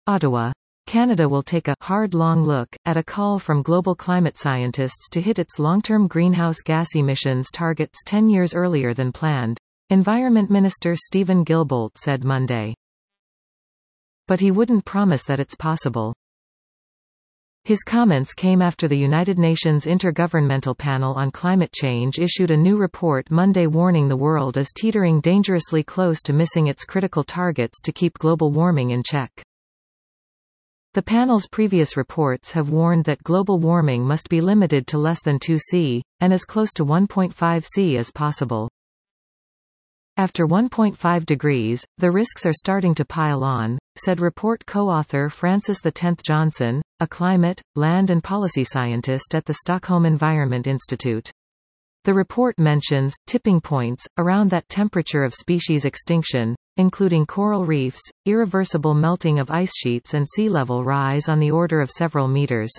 Ottawa. Canada will take a hard long look at a call from global climate scientists to hit its long-term greenhouse gas emissions targets 10 years earlier than planned, Environment Minister Stephen Guilbeault said Monday. But he wouldn't promise that it's possible. His comments came after the United Nations Intergovernmental Panel on Climate Change issued a new report Monday warning the world is teetering dangerously close to missing its critical targets to keep global warming in check. The panel's previous reports have warned that global warming must be limited to less than 2°C, and as close to 1.5°C as possible. After 1.5 degrees, the risks are starting to pile on, said report co-author Frances X. Johnson, a climate, land and policy scientist at the Stockholm Environment Institute. The report mentions tipping points around that temperature of species extinction, including coral reefs, irreversible melting of ice sheets and sea level rise on the order of several meters.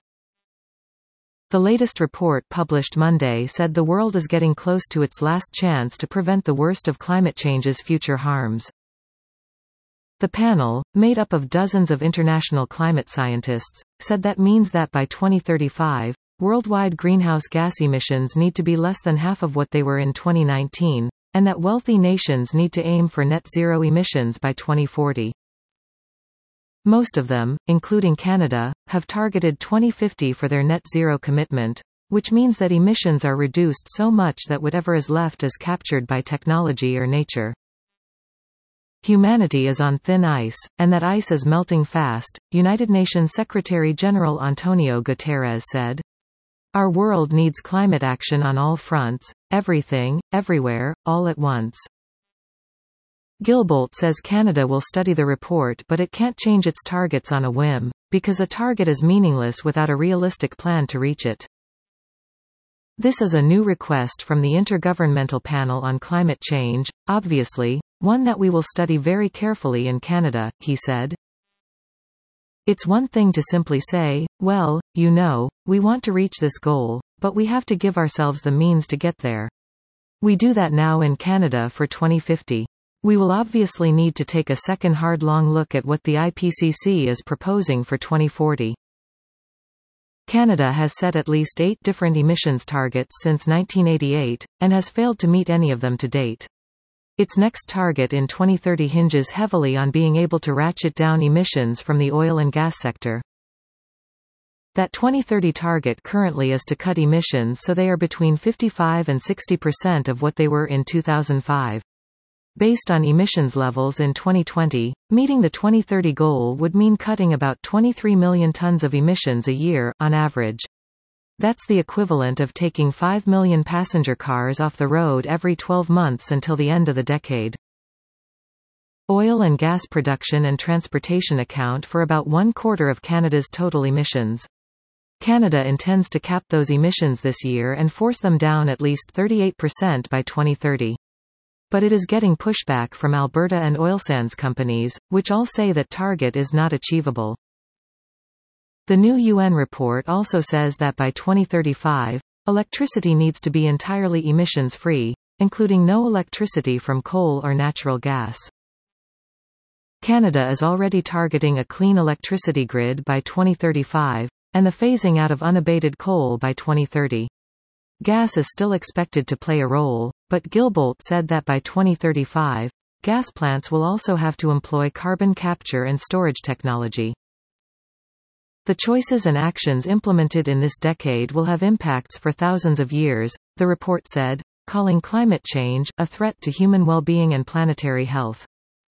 The latest report published Monday said the world is getting close to its last chance to prevent the worst of climate change's future harms. The panel, made up of dozens of international climate scientists, said that means that by 2035, worldwide greenhouse gas emissions need to be less than half of what they were in 2019, and that wealthy nations need to aim for net zero emissions by 2040. Most of them, including Canada, have targeted 2050 for their net zero commitment, which means that emissions are reduced so much that whatever is left is captured by technology or nature. Humanity is on thin ice, and that ice is melting fast, United Nations Secretary-General Antonio Guterres said. Our world needs climate action on all fronts, everything, everywhere, all at once. Guilbeault says Canada will study the report but it can't change its targets on a whim, because a target is meaningless without a realistic plan to reach it. This is a new request from the Intergovernmental Panel on Climate Change, obviously, one that we will study very carefully in Canada, he said. It's one thing to simply say, well, you know, we want to reach this goal, but we have to give ourselves the means to get there. We do that now in Canada for 2050. We will obviously need to take a second hard long look at what the IPCC is proposing for 2040. Canada has set at least 8 different emissions targets since 1988, and has failed to meet any of them to date. Its next target in 2030 hinges heavily on being able to ratchet down emissions from the oil and gas sector. That 2030 target currently is to cut emissions so they are between 55% and 60% of what they were in 2005. Based on emissions levels in 2020, meeting the 2030 goal would mean cutting about 23 million tons of emissions a year, on average. That's the equivalent of taking 5 million passenger cars off the road every 12 months until the end of the decade. Oil and gas production and transportation account for about 1/4 of Canada's total emissions. Canada intends to cap those emissions this year and force them down at least 38% by 2030. But it is getting pushback from Alberta and oil sands companies, which all say that target is not achievable. The new UN report also says that by 2035, electricity needs to be entirely emissions-free, including no electricity from coal or natural gas. Canada is already targeting a clean electricity grid by 2035, and the phasing out of unabated coal by 2030. Gas is still expected to play a role, but Guilbeault said that by 2035, gas plants will also have to employ carbon capture and storage technology. The choices and actions implemented in this decade will have impacts for thousands of years, the report said, calling climate change a threat to human well-being and planetary health.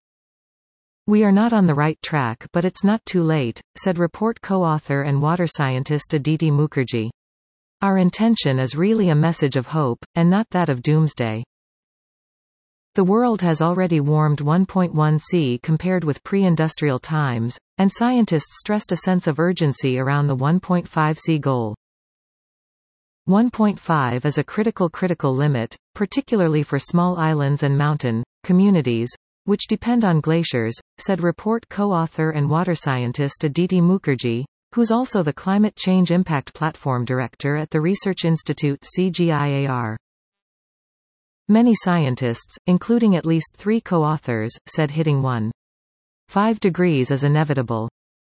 We are not on the right track, but it's not too late, said report co-author and water scientist Aditi Mukherjee. Our intention is really a message of hope, and not that of doomsday. The world has already warmed 1.1 C compared with pre-industrial times, and scientists stressed a sense of urgency around the 1.5 C goal. 1.5 is a critical limit, particularly for small islands and mountain communities, which depend on glaciers, said report co-author and water scientist Aditi Mukherjee, who's also the Climate Change Impact Platform Director at the Research Institute CGIAR. Many scientists, including at least 3 co-authors, said hitting 1.5 degrees is inevitable.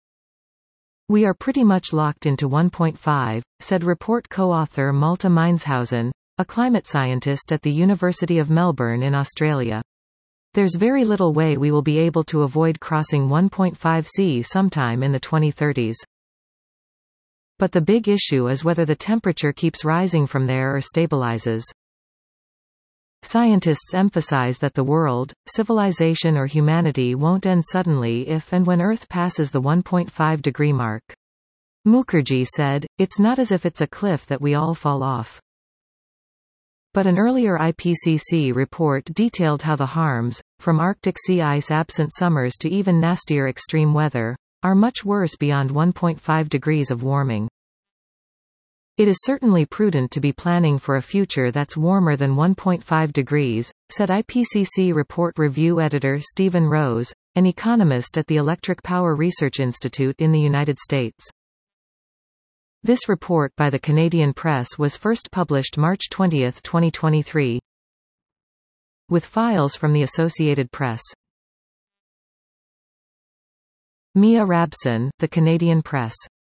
"We are pretty much locked into 1.5, said report co-author Malte Meinshausen, a climate scientist at the University of Melbourne in Australia. There's very little way we will be able to avoid crossing 1.5°C sometime in the 2030s. But the big issue is whether the temperature keeps rising from there or stabilizes." Scientists emphasize that the world, civilization or humanity won't end suddenly if and when Earth passes the 1.5-degree mark. Mukherjee said, "It's not as if it's a cliff that we all fall off." But an earlier IPCC report detailed how the harms, from Arctic sea ice absent summers to even nastier extreme weather, are much worse beyond 1.5 degrees of warming. "It is certainly prudent to be planning for a future that's warmer than 1.5 degrees, said IPCC report review editor Stephen Rose, an economist at the Electric Power Research Institute in the United States. This report by the Canadian Press was first published March 20, 2023. With files from the Associated Press. Mia Rabson, The Canadian Press.